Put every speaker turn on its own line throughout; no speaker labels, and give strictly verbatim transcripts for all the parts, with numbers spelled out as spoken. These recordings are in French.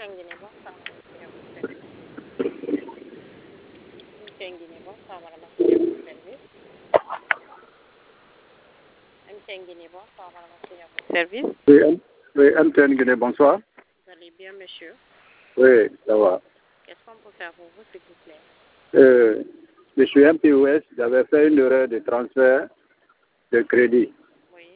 Guinée, bonsoir, madame. M. Guinée, bonsoir, madame. Service. M. Guinée, bonsoir, madame. Service.
Oui, oui, M T N Guinée, bonsoir.
Vous allez bien, monsieur?
Oui, ça va.
Qu'est-ce qu'on peut faire pour vous, s'il vous plaît?
Euh, je suis M P O S, j'avais fait une erreur de transfert de crédit.
Oui.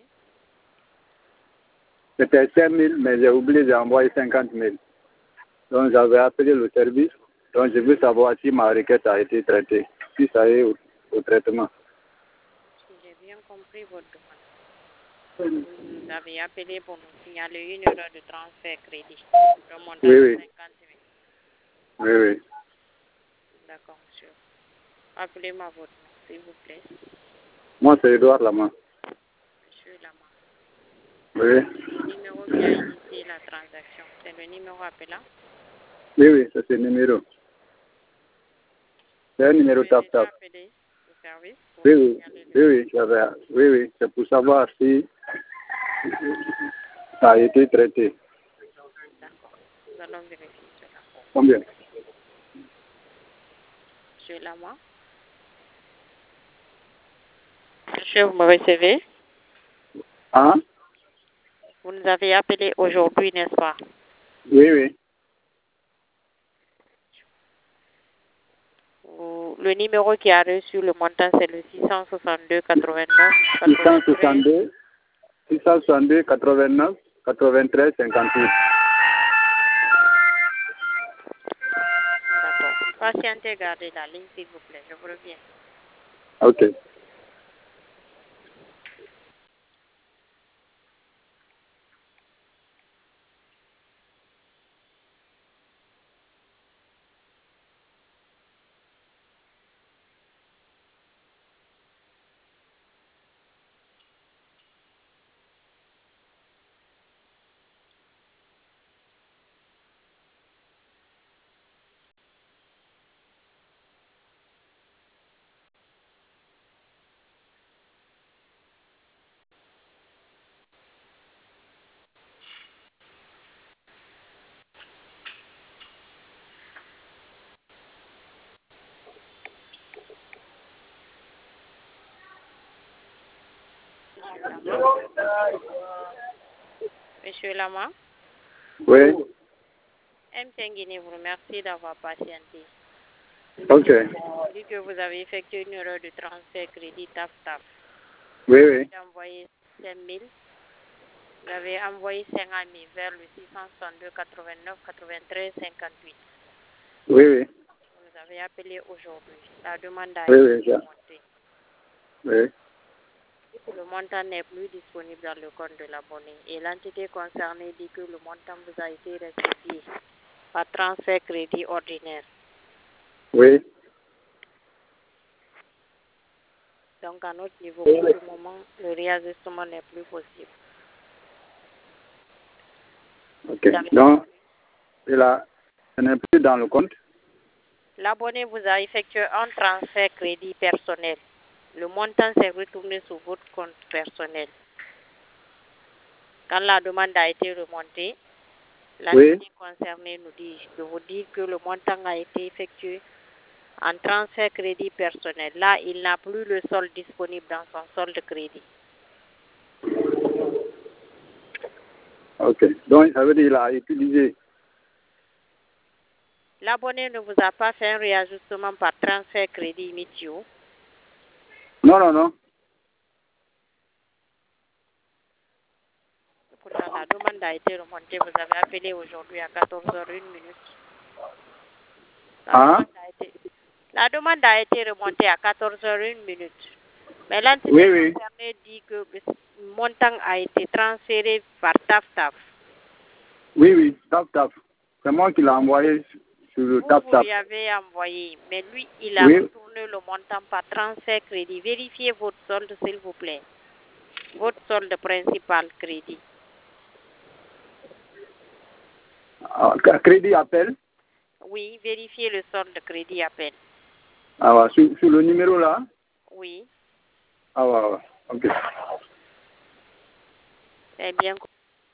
C'était cinq mille, mais j'ai oublié d'envoyer cinquante mille. Donc j'avais appelé le service. Donc je veux savoir si ma requête a été traitée, si ça est au, au traitement.
Si j'ai bien compris votre demande. Vous avez appelé pour nous signaler une erreur de transfert crédit. Le montant
Oui,
de
oui.
cinquante mille.
Oui, oui.
D'accord, monsieur. Appelez-moi votre nom, s'il vous plaît.
Moi, c'est Edouard Lama.
Monsieur Lama.
Oui.
Le numéro qui a initié la transaction, c'est le numéro appelant?
Oui, oui, c'est ce numéro. C'est un numéro
Vous avez déjà
tap-tap.
appelé le service pour
Oui, oui.
signaler
Oui,
le...
oui, j'avais. Oui, oui. C'est pour savoir si ça a été traité.
D'accord. Nous allons vérifier cela.
Combien?
Monsieur Lama. Monsieur, vous me recevez?
Hein?
Vous nous avez appelé aujourd'hui, n'est-ce pas?
Oui, oui.
Vous- Le numéro qui a reçu le montant, c'est le six cent soixante-deux quatre-vingt-neuf
six cent
quatre-vingt-treize.
soixante-deux, six cent soixante-deux, quatre-vingt-neuf, quatre-vingt-treize, cinquante-huit.
D'accord. Patientez, gardez la ligne, s'il vous plaît. Je vous reviens.
Ok.
Monsieur Lama.
Oui.
M. Guinée vous remercie d'avoir patienté.
Ok.
Il dit que vous avez effectué une erreur de transfert crédit T A F T A F.
Oui, oui.
Vous avez envoyé cinq mille. Vous avez envoyé cinquante mille vers le six cent soixante-deux quatre-vingt-neuf quatre-vingt-treize cinquante-huit.
Oui, oui.
Vous nous avez appelé aujourd'hui. La demande a
Oui,
été
oui. ça.
montée.
Oui.
Le montant n'est plus disponible dans le compte de l'abonné et l'entité concernée dit que le montant vous a été restitué par transfert crédit ordinaire.
Oui.
Donc à notre niveau, pour le moment, le réajustement n'est plus possible.
Ok. Donc, là, ce n'est plus dans le compte.
L'abonné vous a effectué un transfert crédit personnel. Le montant s'est retourné sur votre compte personnel. Quand la demande a été remontée, l'entité
Oui.
concernée nous dit de vous dire que le montant a été effectué en transfert crédit personnel. Là, il n'a plus le solde disponible dans son solde crédit.
Ok. Donc, ça veut dire qu'il a utilisé.
L'abonné ne vous a pas fait un réajustement par transfert crédit immédiat.
Non, non, non.
Pourtant, la demande a été remontée. Vous avez appelé aujourd'hui à quatorze heures une minute. La,
Hein?
demande a été, la demande a été remontée à quatorze heures une minute. Mais l'entité
Oui, oui.
concernée dit que le montant a été transféré par T A F T A F.
Oui, oui. Tap, tap. C'est moi qui l'ai envoyé sur le
Vous,
tap,
vous
tap.
lui avez envoyé, mais lui, il a
Oui.
retourné le montant par transfert crédit. Vérifiez votre solde, s'il vous plaît. Votre solde principal crédit.
Ah, crédit appel.
Oui, vérifiez le solde crédit appel.
Ah, ouais. Sur, sur le numéro là.
Oui,
Ah, ouais, ouais. Ok.
c'est bien.